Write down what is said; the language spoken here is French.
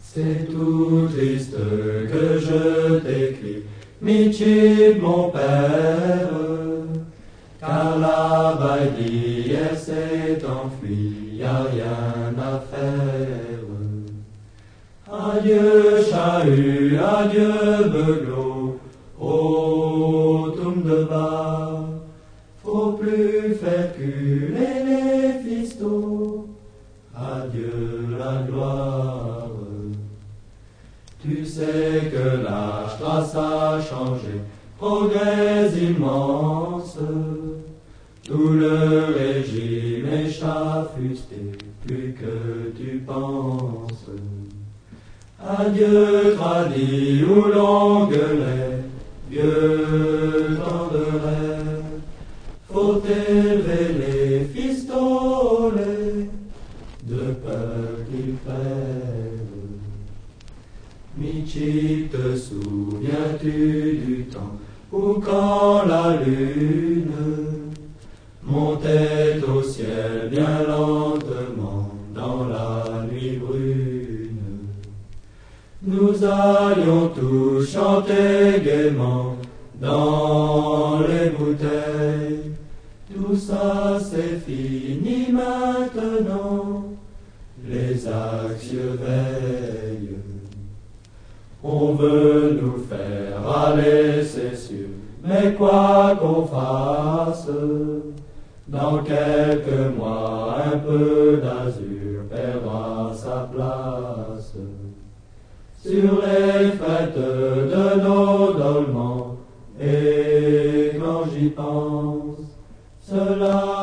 C'est tout triste que je t'écris, Michib, mon père, car la baille d'hier s'est enfuie, y a rien à faire. Adieu chahut, adieu beuglo, ô toum de bas, faut plus faire culer les fistos, adieu la gloire. Tu sais que la Strasse a changé, progrès immense, tout le régime est chafusté, plus que tu penses. Adieu tradis où l'on gueulait, vieux temps de rêve, faut élever les fistolets, de peur qu'ils crèvent. Michib, te souviens-tu du temps où quand la lune montait au ciel bien lentement dans la nuit brune, nous allions tous chanter gaiement dans les bouteilles. Tout ça c'est fini maintenant, les axes veillent. On veut nous faire aller, c'est sûr, mais quoi qu'on fasse, dans quelques mois un peu d'azur perdra sa place. Sur les fêtes de nos dolmans, et quand j'y pense, cela